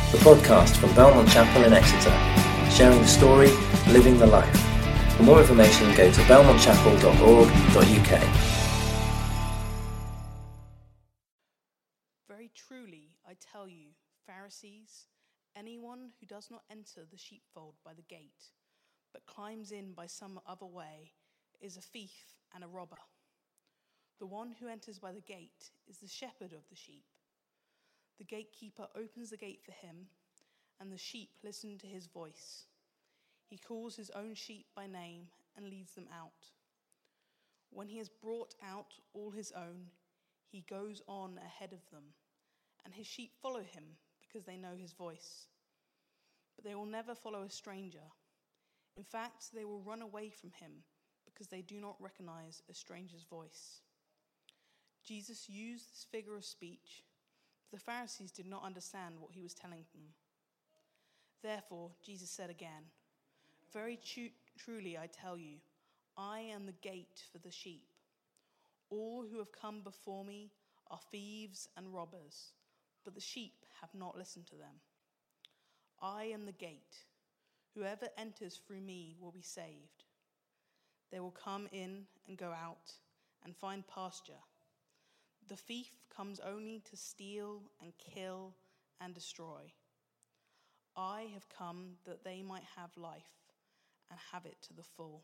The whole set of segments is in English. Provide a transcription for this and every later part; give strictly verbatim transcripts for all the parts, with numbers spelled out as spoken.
the podcast from Belmont Chapel in Exeter, sharing the story, living the life. For more information, go to belmont chapel dot org dot u k. Very truly, I tell you, Pharisees, anyone who does not enter the sheepfold by the gate, but climbs in by some other way, is a thief and a robber. The one who enters by the gate is the shepherd of the sheep. The gatekeeper opens the gate for him, and the sheep listen to his voice. He calls his own sheep by name and leads them out. When he has brought out all his own, he goes on ahead of them, and his sheep follow him because they know his voice. But they will never follow a stranger. In fact, they will run away from him because they do not recognize a stranger's voice. Jesus used this figure of speech, but the Pharisees did not understand what he was telling them. Therefore, Jesus said again, Very tru- truly I tell you, I am the gate for the sheep. All who have come before me are thieves and robbers, but the sheep have not listened to them. I am the gate. Whoever enters through me will be saved. They will come in and go out and find pasture. The thief comes only to steal and kill and destroy. I have come that they might have life and have it to the full.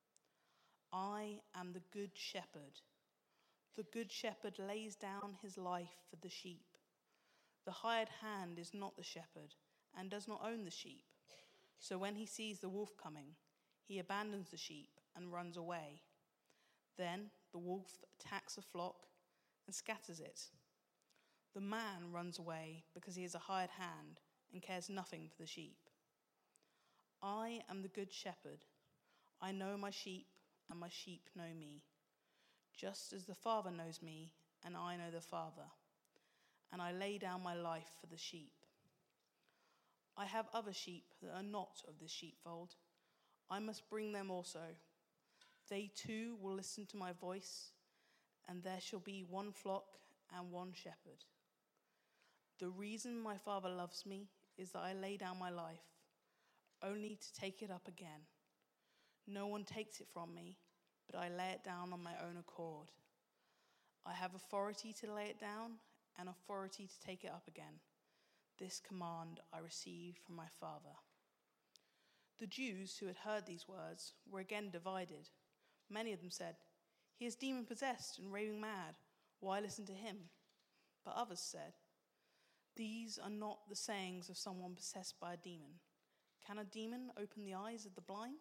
I am the good shepherd. The good shepherd lays down his life for the sheep. The hired hand is not the shepherd and does not own the sheep. So when he sees the wolf coming, he abandons the sheep and runs away. Then the wolf attacks the flock and scatters it. The man runs away because he is a hired hand and cares nothing for the sheep. I am the good shepherd. I know my sheep, and my sheep know me, just as the Father knows me, and I know the Father, and I lay down my life for the sheep. I have other sheep that are not of this sheepfold. I must bring them also. They too will listen to my voice, and there shall be one flock and one shepherd. The reason my Father loves me is that I lay down my life, only to take it up again. No one takes it from me, but I lay it down on my own accord. I have authority to lay it down and authority to take it up again. This command I received from my Father. The Jews who had heard these words were again divided. Many of them said, He is demon-possessed and raving mad. Why listen to him? But others said, These are not the sayings of someone possessed by a demon. Can a demon open the eyes of the blind?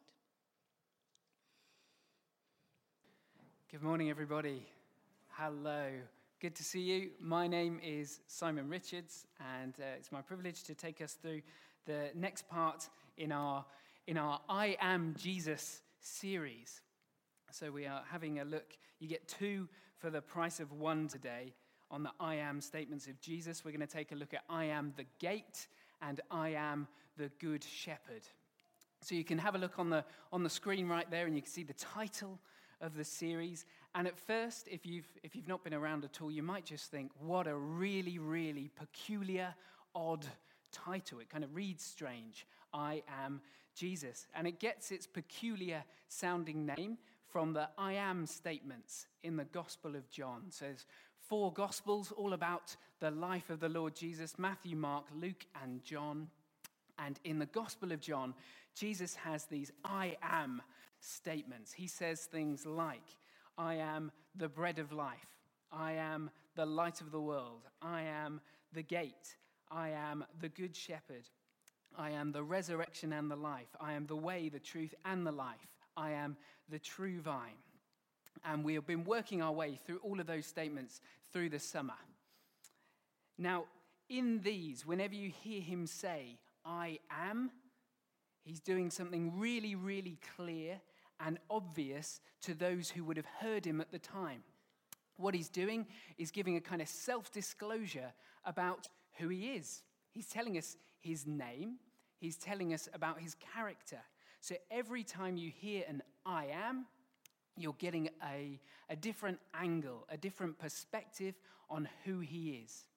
Good morning, everybody. Hello. Good to see you. My name is Simon Richards, and uh, it's my privilege to take us through the next part in our in our I Am Jesus series. So we are having a look. You get two for the price of one today on the I Am statements of Jesus. We're going to take a look at I Am the Gate and I Am the Good Shepherd. So you can have a look on the on the screen right there, and you can see the title of the series. And at first, if you've if you've not been around at all, you might just think, what a really, really peculiar, odd title. It kind of reads strange. I Am Jesus. And it gets its peculiar sounding name from the I Am statements in the Gospel of John. So there's four Gospels all about the life of the Lord Jesus: Matthew, Mark, Luke, and John. And in the Gospel of John, Jesus has these I Am statements. He says things like, I am the bread of life. I am the light of the world. I am the gate. I am the good shepherd. I am the resurrection and the life. I am the way, the truth, and the life. I am the true vine. And we have been working our way through all of those statements through the summer. Now, in these, whenever you hear him say, I am, he's doing something really, really clear and obvious to those who would have heard him at the time. What he's doing is giving a kind of self-disclosure about who he is. He's telling us his name. He's telling us about his character. So every time you hear an I am, you're getting a, a different angle, a different perspective on who he is.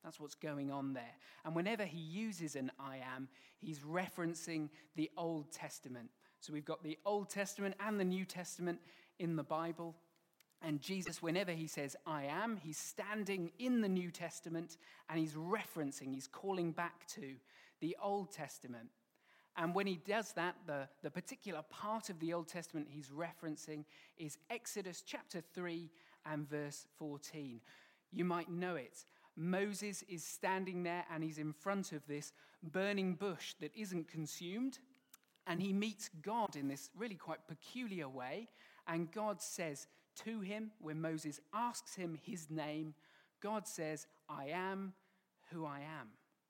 That's what's going on there. And whenever he uses an I am, he's referencing the Old Testament. So we've got the Old Testament and the New Testament in the Bible. And Jesus, whenever he says I am, he's standing in the New Testament and he's referencing, he's calling back to the Old Testament. And when he does that, the, the particular part of the Old Testament he's referencing is Exodus chapter three and verse fourteen. You might know it. Moses is standing there and he's in front of this burning bush that isn't consumed. And he meets God in this really quite peculiar way. And God says to him, when Moses asks him his name, God says, I am who I am.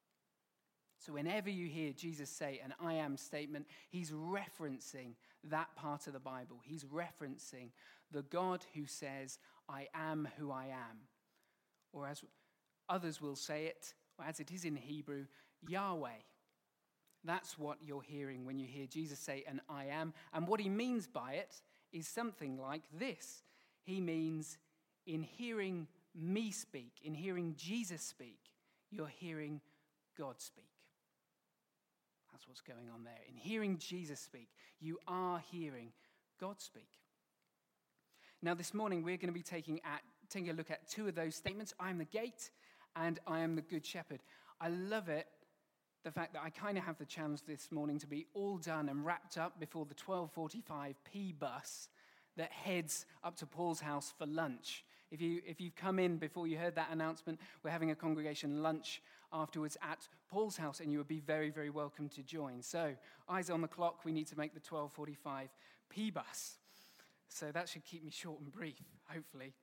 So whenever you hear Jesus say an I am statement, he's referencing that part of the Bible. He's referencing the God who says, I am who I am. Or as others will say it, or as it is in Hebrew, Yahweh. That's what you're hearing when you hear Jesus say an I am. And what he means by it is something like this. He means in hearing me speak, in hearing Jesus speak, you're hearing God speak. That's what's going on there. In hearing Jesus speak, you are hearing God speak. Now this morning we're going to be taking, at, taking a look at two of those statements. I am the gate and I am the good shepherd. I love it, the fact that I kind of have the challenge this morning to be all done and wrapped up before the twelve forty-five P bus that heads up to Paul's house for lunch. If, you, if you've come in before you heard that announcement, we're having a congregation lunch afterwards at Paul's house, and you would be very, very welcome to join. So, eyes on the clock, we need to make the twelve forty-five P bus. So that should keep me short and brief, hopefully.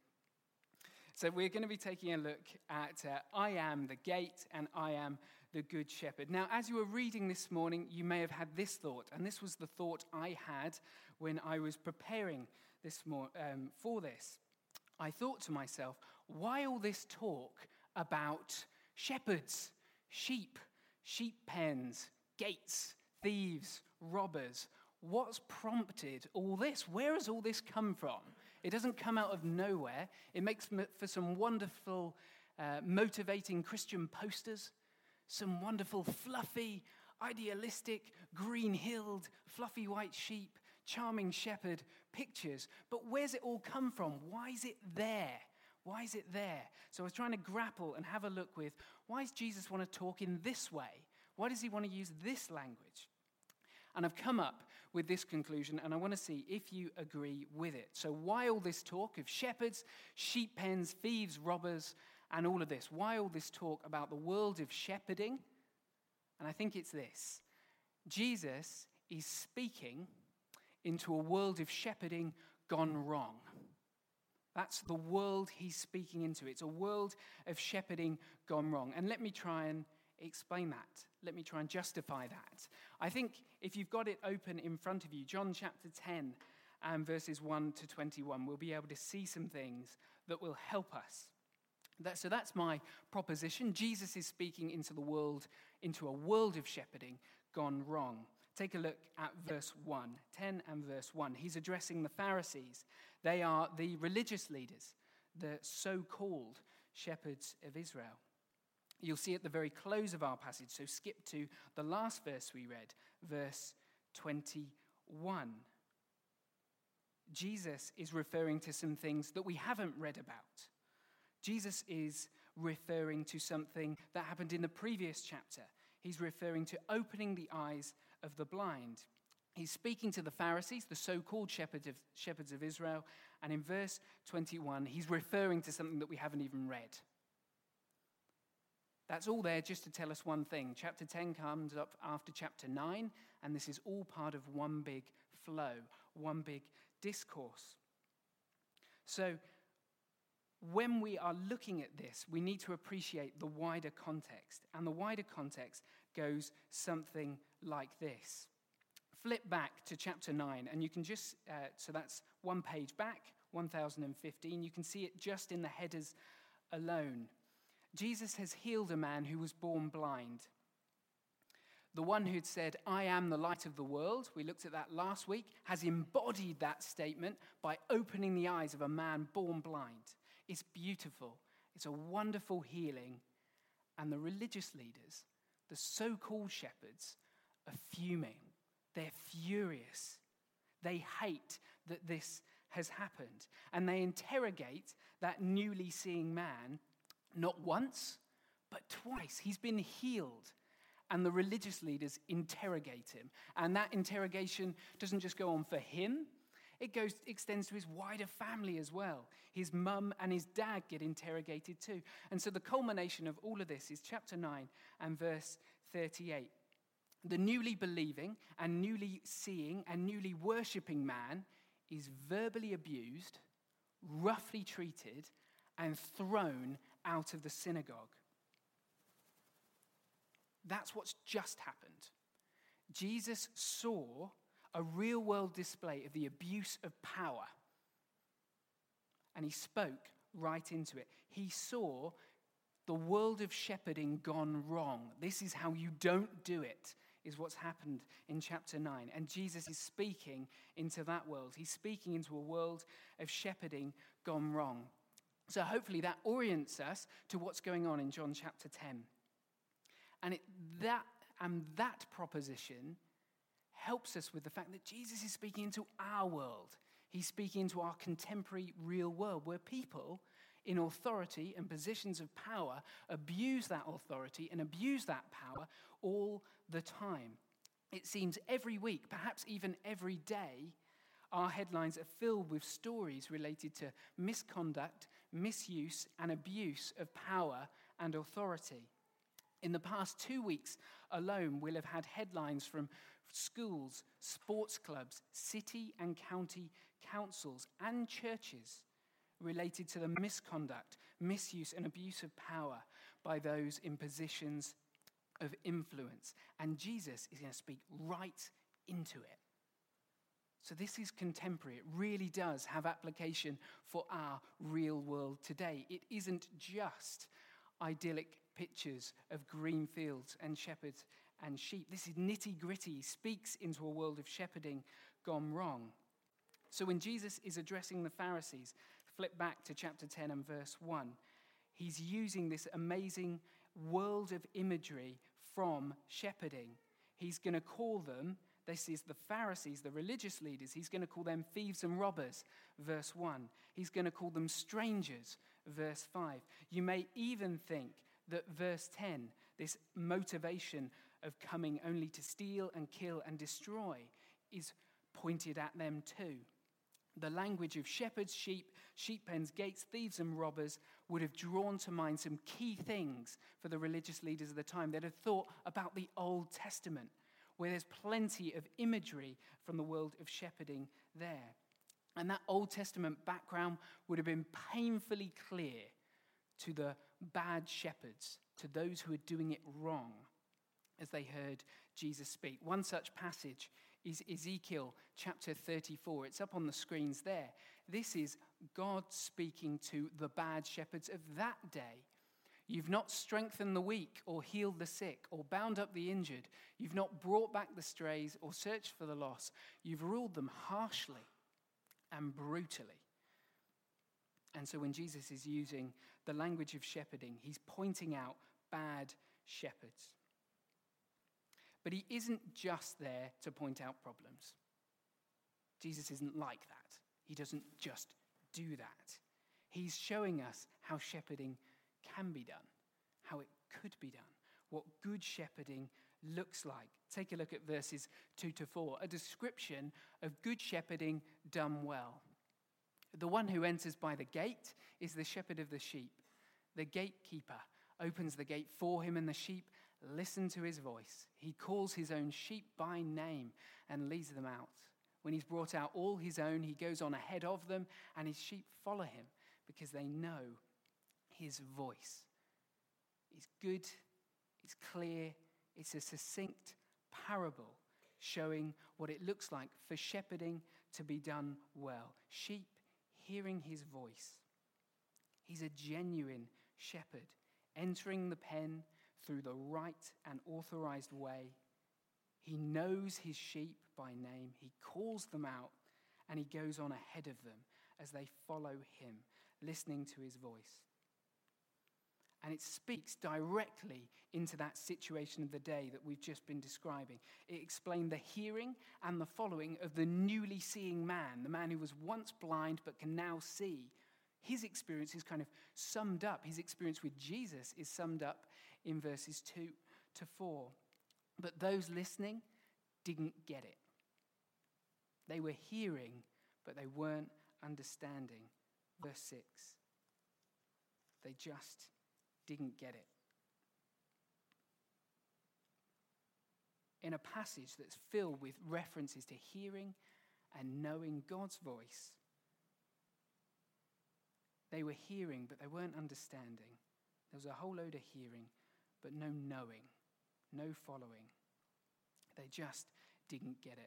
So we're going to be taking a look at uh, I am the gate and I am the good shepherd. Now, as you were reading this morning, you may have had this thought, and this was the thought I had when I was preparing this mor- um, for this. I thought to myself, why all this talk about shepherds, sheep, sheep pens, gates, thieves, robbers? What's prompted all this? Where has all this come from? It doesn't come out of nowhere. It makes for some wonderful, uh, motivating Christian posters, some wonderful, fluffy, idealistic, green-hilled, fluffy white sheep, charming shepherd pictures. But where's it all come from? Why is it there? Why is it there? So I was trying to grapple and have a look with, why does Jesus want to talk in this way? Why does he want to use this language? And I've come up with this conclusion, and I want to see if you agree with it. So why all this talk of shepherds, sheep pens, thieves, robbers, and all of this? Why all this talk about the world of shepherding? And I think it's this. Jesus is speaking into a world of shepherding gone wrong. That's the world he's speaking into. It's a world of shepherding gone wrong. And let me try and explain that. Let me try and justify that. I think if you've got it open in front of you, John chapter ten and verses one to twenty-one, we'll be able to see some things that will help us. That, so that's my proposition. Jesus is speaking into the world, into a world of shepherding gone wrong. Take a look at verse one, ten and verse one. He's addressing the Pharisees. They are the religious leaders, the so-called shepherds of Israel. You'll see at the very close of our passage, so skip to the last verse we read, verse twenty-one. Jesus is referring to some things that we haven't read about. Jesus is referring to something that happened in the previous chapter. He's referring to opening the eyes of the blind. He's speaking to the Pharisees, the so-called shepherds of, shepherds of Israel, and in verse twenty-one, he's referring to something that we haven't even read. That's all there just to tell us one thing. Chapter ten comes up after chapter nine, and this is all part of one big flow, one big discourse. So when we are looking at this, we need to appreciate the wider context. And the wider context goes something like this. Flip back to chapter nine, and you can just, uh, so that's one page back, one thousand fifteen. You can see it just in the headers alone. Jesus has healed a man who was born blind. The one who'd said, I am the light of the world, we looked at that last week, has embodied that statement by opening the eyes of a man born blind. It's beautiful. It's a wonderful healing. And the religious leaders, the so-called shepherds, are fuming. They're furious. They hate that this has happened. And they interrogate that newly seeing man not once, but twice. He's been healed. And the religious leaders interrogate him. And that interrogation doesn't just go on for him. It goes extends to his wider family as well. His mum and his dad get interrogated too. And so the culmination of all of this is chapter nine and verse thirty-eight. The newly believing and newly seeing and newly worshipping man is verbally abused, roughly treated, and thrown out of the synagogue. That's what's just happened. Jesus saw a real-world display of the abuse of power, and he spoke right into it. He saw the world of shepherding gone wrong. This is how you don't do it, is what's happened in chapter nine. And Jesus is speaking into that world. He's speaking into a world of shepherding gone wrong. So hopefully that orients us to what's going on in John chapter ten. And it, that and that proposition helps us with the fact that Jesus is speaking into our world. He's speaking into our contemporary real world where people in authority and positions of power abuse that authority and abuse that power all the time. It seems every week, perhaps even every day, our headlines are filled with stories related to misconduct, misuse, and abuse of power and authority. In the past two weeks alone, we'll have had headlines from schools, sports clubs, city and county councils, and churches related to the misconduct, misuse, and abuse of power by those in positions of influence. And Jesus is going to speak right into it. So this is contemporary. It really does have application for our real world today. It isn't just idyllic pictures of green fields and shepherds and sheep. This is nitty-gritty. He speaks into a world of shepherding gone wrong. So when Jesus is addressing the Pharisees, flip back to chapter ten and verse one, he's using this amazing world of imagery from shepherding. He's going to call them, this is the Pharisees, the religious leaders, he's going to call them thieves and robbers, verse one. He's going to call them strangers, verse five. You may even think that verse ten, this motivation of coming only to steal and kill and destroy, is pointed at them too. The language of shepherds, sheep, sheep pens, gates, thieves, and robbers would have drawn to mind some key things for the religious leaders of the time. They'd have thought about the Old Testament, where there's plenty of imagery from the world of shepherding there. And that Old Testament background would have been painfully clear to the bad shepherds, to those who are doing it wrong, as they heard Jesus speak. One such passage is Ezekiel chapter thirty-four. It's up on the screens there. This is God speaking to the bad shepherds of that day. You've not strengthened the weak or healed the sick or bound up the injured. You've not brought back the strays or searched for the lost. You've ruled them harshly and brutally. And so when Jesus is using the language of shepherding, he's pointing out bad shepherds. But he isn't just there to point out problems. Jesus isn't like that. He doesn't just do that. He's showing us how shepherding can be done, how it could be done, what good shepherding looks like. Take a look at verses two to four, a description of good shepherding done well. The one who enters by the gate is the shepherd of the sheep. The gatekeeper opens the gate for him, and the sheep listen to his voice. He calls his own sheep by name and leads them out. When he's brought out all his own, he goes on ahead of them, and his sheep follow him because they know his voice. It's good, it's clear, it's a succinct parable showing what it looks like for shepherding to be done well. Sheep hearing his voice. He's a genuine shepherd, entering the pen through the right and authorized way. He knows his sheep by name. He calls them out, and he goes on ahead of them as they follow him, listening to his voice. And it speaks directly into that situation of the day that we've just been describing. It explained the hearing and the following of the newly seeing man, the man who was once blind but can now see. His experience is kind of summed up. His experience with Jesus is summed up in verses two to four. But those listening didn't get it. They were hearing, but they weren't understanding. Verse six. They just didn't get it. In a passage that's filled with references to hearing and knowing God's voice, they were hearing, but they weren't understanding. There was a whole load of hearing, but no knowing, no following. They just didn't get it.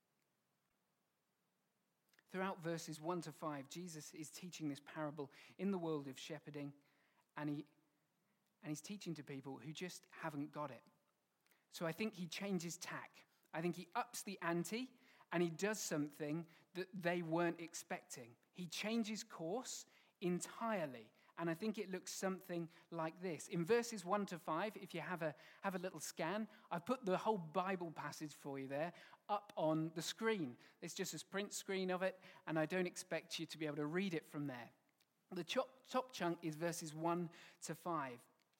Throughout verses one to five, Jesus is teaching this parable in the world of shepherding, and he and he's teaching to people who just haven't got it. So I think he changes tack. I think he ups the ante, and he does something that they weren't expecting. He changes course entirely, and I think it looks something like this. In verses one to five, if you have a have a little scan, I've put the whole Bible passage for you there up on the screen. It's just a print screen of it, and I don't expect you to be able to read it from there. The top, top chunk is verses one to five.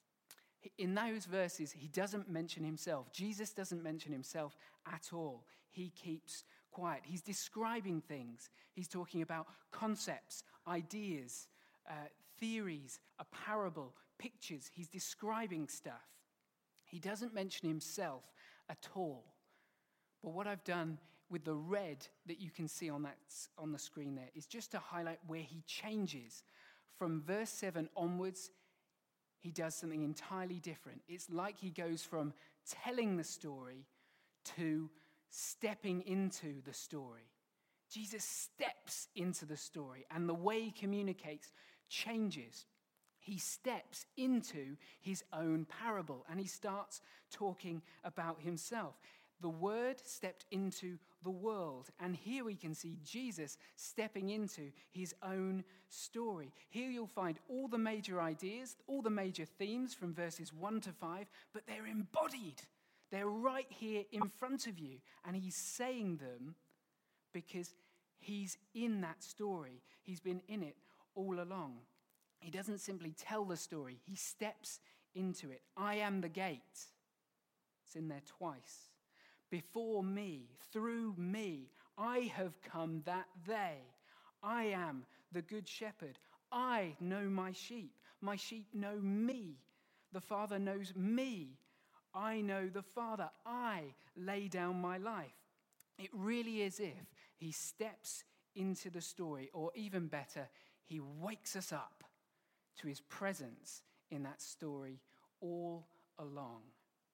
In those verses, he doesn't mention himself. Jesus doesn't mention himself at all. He keeps quiet. He's describing things. He's talking about concepts, ideas, uh, theories, a parable, pictures. He's describing stuff. He doesn't mention himself at all. But what I've done with the red that you can see on that on the screen there is just to highlight where he changes. From verse seven onwards, he does something entirely different. It's like he goes from telling the story to stepping into the story. Jesus steps into the story, and the way he communicates changes. He steps into his own parable, and he starts talking about himself. The Word stepped into the world, and here we can see Jesus stepping into his own story. Here you'll find all the major ideas, all the major themes from verses one to five, but they're embodied. They're right here in front of you, and he's saying them because he's in that story. He's been in it all along. He doesn't simply tell the story, he steps into it. I am the gate. It's in there twice. Before me, through me, I have come that they. I am the good shepherd. I know my sheep. My sheep know me. The Father knows me. I know the Father. I lay down my life. It really is if he steps into the story, or even better, he wakes us up to his presence in that story all along.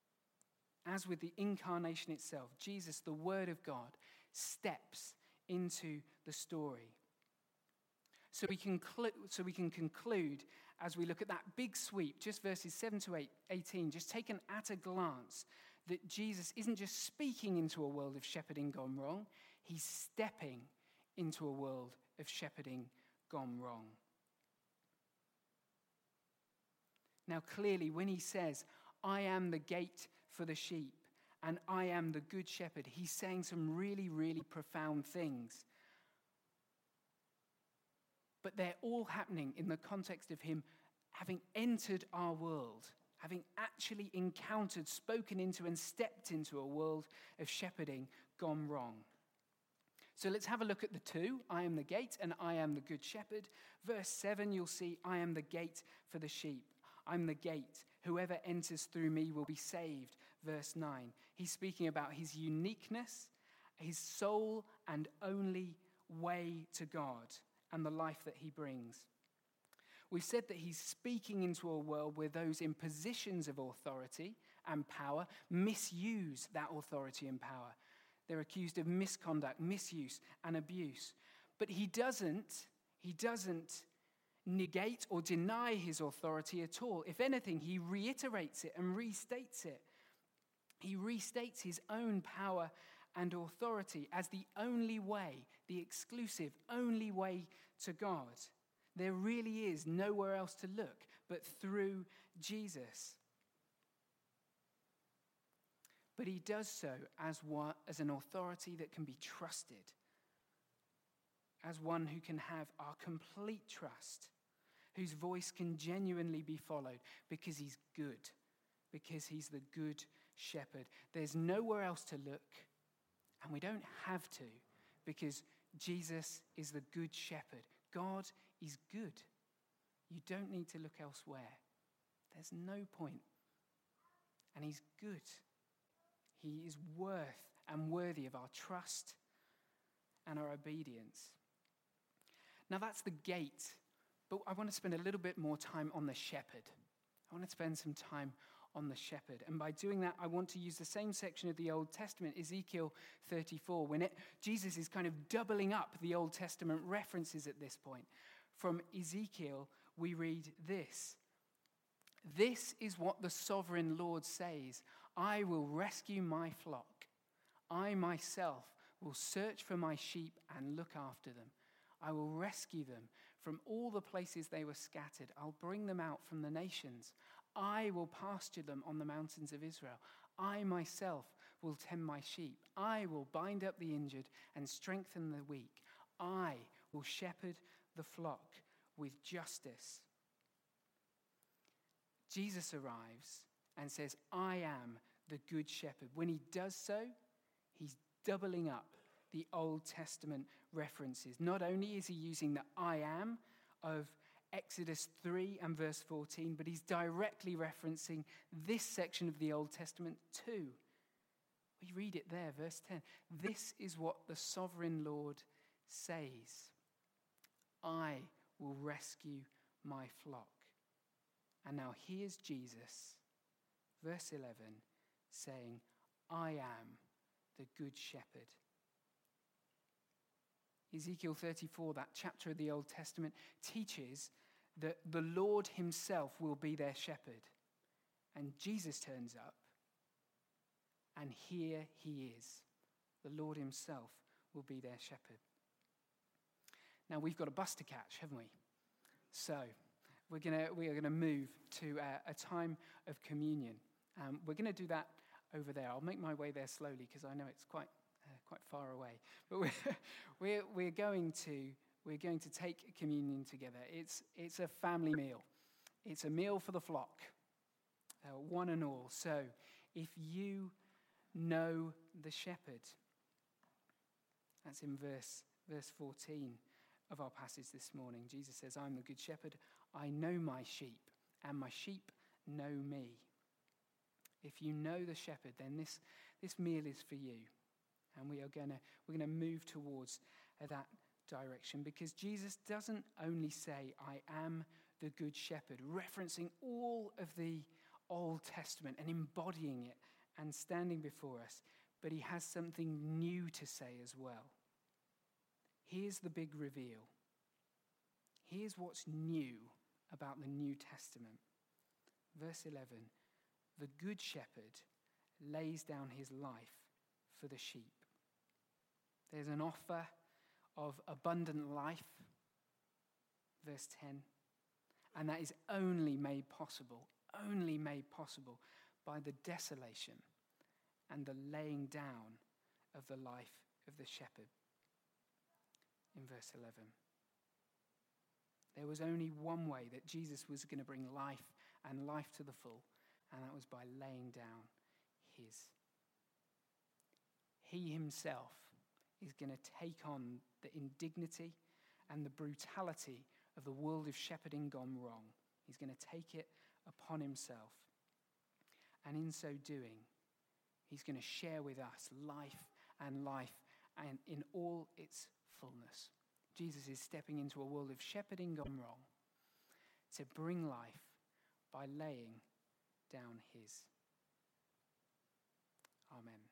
As with the incarnation itself, Jesus, the Word of God, steps into the story. So we, conclu- so we can conclude, as we look at that big sweep, just verses seven to eighteen, just taken at a glance, that Jesus isn't just speaking into a world of shepherding gone wrong, he's stepping into a world of shepherding gone wrong. Now clearly, when he says, I am the gate for the sheep, and I am the good shepherd, he's saying some really, really profound things. But they're all happening in the context of him having entered our world, having actually encountered, spoken into, and stepped into a world of shepherding gone wrong. So let's have a look at the two. I am the gate and I am the good shepherd. Verse seven, you'll see, I am the gate for the sheep. I'm the gate. Whoever enters through me will be saved. Verse nine. He's speaking about his uniqueness, his sole and only way to God, and the life that he brings. We've said that he's speaking into a world where those in positions of authority and power misuse that authority and power. They're accused of misconduct, misuse, and abuse. But he doesn't, he doesn't negate or deny his authority at all. If anything, he reiterates it and restates it. He restates his own power and authority as the only way, the exclusive only way to God. There really is nowhere else to look but through Jesus. But he does so as one, as an authority that can be trusted, as one who can have our complete trust, whose voice can genuinely be followed because he's good, because he's the good shepherd. There's nowhere else to look, and we don't have to, because Jesus is the good shepherd. God is good. You don't need to look elsewhere. There's no point. And he's good. He is worth and worthy of our trust and our obedience. Now that's the gate, but I want to spend a little bit more time on the shepherd. I want to spend some time on the shepherd. And by doing that, I want to use the same section of the Old Testament, Ezekiel thirty-four, when it, Jesus is kind of doubling up the Old Testament references at this point. From Ezekiel, we read this. This is what the sovereign Lord says. I will rescue my flock. I myself will search for my sheep and look after them. I will rescue them from all the places they were scattered. I'll bring them out from the nations. I will pasture them on the mountains of Israel. I myself will tend my sheep. I will bind up the injured and strengthen the weak. I will shepherd the flock with justice. Jesus arrives and says, I am the good shepherd. When he does so, he's doubling up the Old Testament references. Not only is he using the I am of Exodus three and verse fourteen, but he's directly referencing this section of the Old Testament too. We read it there, verse ten. This is what the sovereign Lord says. I will rescue my flock. And now here's Jesus, verse eleven, saying, I am the good shepherd. Ezekiel thirty-four, that chapter of the Old Testament, teaches that the Lord himself will be their shepherd. And Jesus turns up, and here he is. The Lord himself will be their shepherd. Now, we've got a bus to catch, haven't we? So, we're gonna we are going to move to a, a time of communion. Um, we're going to do that over there. I'll make my way there slowly because I know it's quite uh, quite far away. But we're, we're we're going to we're going to take communion together. It's it's a family meal. It's a meal for the flock, uh, one and all. So, if you know the shepherd, that's in verse verse fourteen of our passage this morning. Jesus says, I'm the good shepherd. I know my sheep, and my sheep know me. If you know the shepherd, then this, this meal is for you. And we are gonna we're gonna move towards that direction, because Jesus doesn't only say, I am the good shepherd, referencing all of the Old Testament and embodying it and standing before us, but he has something new to say as well. Here's the big reveal. Here's what's new about the New Testament. Verse eleven, the good shepherd lays down his life for the sheep. There's an offer of abundant life, verse ten, and that is only made possible, only made possible by the desolation and the laying down of the life of the shepherd. In verse eleven, there was only one way that Jesus was going to bring life and life to the full, and that was by laying down his. He himself is going to take on the indignity and the brutality of the world of shepherding gone wrong. He's going to take it upon himself. And in so doing, he's going to share with us life and life and in all its fullness. Jesus is stepping into a world of shepherding gone wrong to bring life by laying down his. Amen.